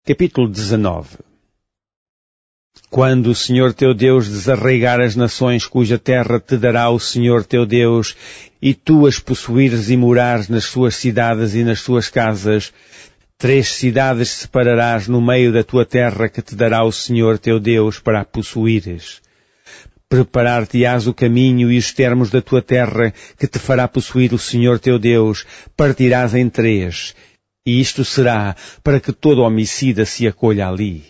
Capítulo 19. Quando o Senhor teu Deus desarraigar as nações cuja terra te dará o Senhor teu Deus, e tu as possuires e morares nas suas cidades e nas suas casas, 3 cidades separarás no meio da tua terra que te dará o Senhor teu Deus para a possuires. Preparar-te-ás o caminho e os termos da tua terra que te fará possuir o Senhor teu Deus, partirás em 3, e isto será para que todo homicida se acolha ali.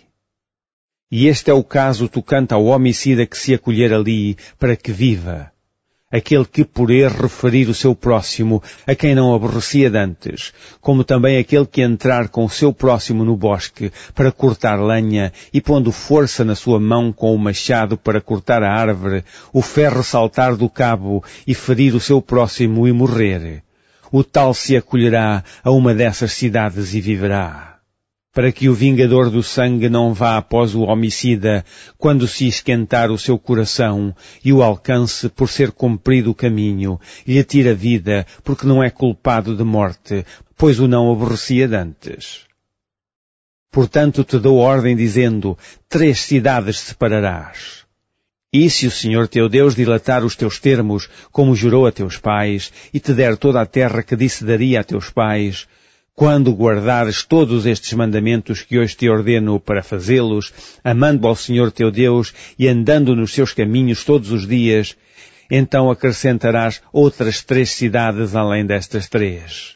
E este é o caso tocante ao homicida que se acolher ali, para que viva. Aquele que por erro ferir o seu próximo, a quem não aborrecia dantes, como também aquele que entrar com o seu próximo no bosque, para cortar lenha, e pondo força na sua mão com o machado para cortar a árvore, o ferro saltar do cabo, e ferir o seu próximo e morrer. O tal se acolherá a uma dessas cidades e viverá. Para que o vingador do sangue não vá após o homicida, quando se esquentar o seu coração, e o alcance por ser cumprido o caminho, e lhe tire a vida, porque não é culpado de morte, pois o não aborrecia dantes. Portanto te dou ordem dizendo, 3 cidades separarás. E se o Senhor teu Deus dilatar os teus termos, como jurou a teus pais, e te der toda a terra que disse daria a teus pais, quando guardares todos estes mandamentos que hoje te ordeno para fazê-los, amando ao Senhor teu Deus e andando nos seus caminhos todos os dias, então acrescentarás outras 3 cidades além destas 3.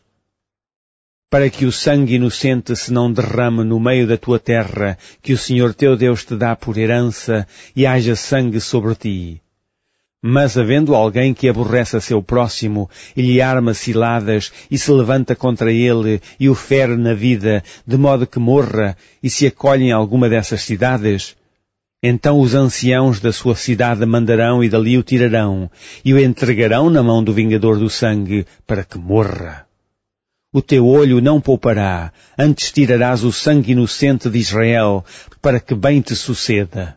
Para que o sangue inocente se não derrame no meio da tua terra, que o Senhor teu Deus te dá por herança, e haja sangue sobre ti. Mas havendo alguém que aborrece a seu próximo, e lhe arma ciladas, e se levanta contra ele, e o fere na vida, de modo que morra, e se acolhe em alguma dessas cidades, então os anciãos da sua cidade mandarão e dali o tirarão, e o entregarão na mão do vingador do sangue, para que morra. O teu olho não poupará, antes tirarás o sangue inocente de Israel, para que bem te suceda.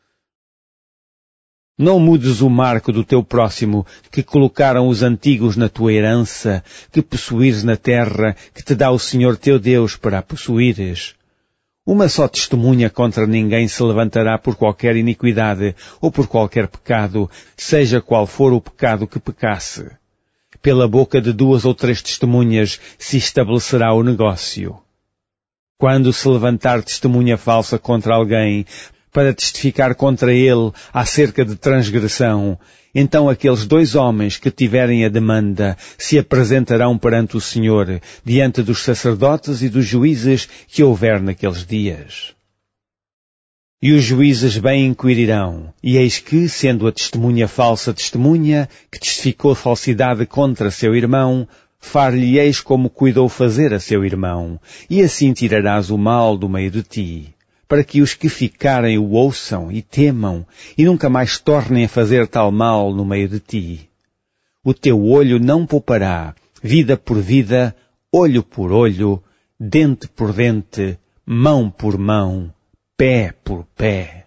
Não mudes o marco do teu próximo, que colocaram os antigos na tua herança, que possuires na terra, que te dá o Senhor teu Deus para a possuires. Uma só testemunha contra ninguém se levantará por qualquer iniquidade, ou por qualquer pecado, seja qual for o pecado que pecasse. Pela boca de 2 ou 3 testemunhas se estabelecerá o negócio. Quando se levantar testemunha falsa contra alguém, para testificar contra ele acerca de transgressão, então aqueles 2 homens que tiverem a demanda se apresentarão perante o Senhor, diante dos sacerdotes e dos juízes que houver naqueles dias. E os juízes bem inquirirão, e eis que, sendo a testemunha falsa testemunha, que testificou falsidade contra seu irmão, far-lhe-eis como cuidou fazer a seu irmão, e assim tirarás o mal do meio de ti, para que os que ficarem o ouçam e temam, e nunca mais tornem a fazer tal mal no meio de ti. O teu olho não poupará, vida por vida, olho por olho, dente por dente, mão por mão, pé por pé.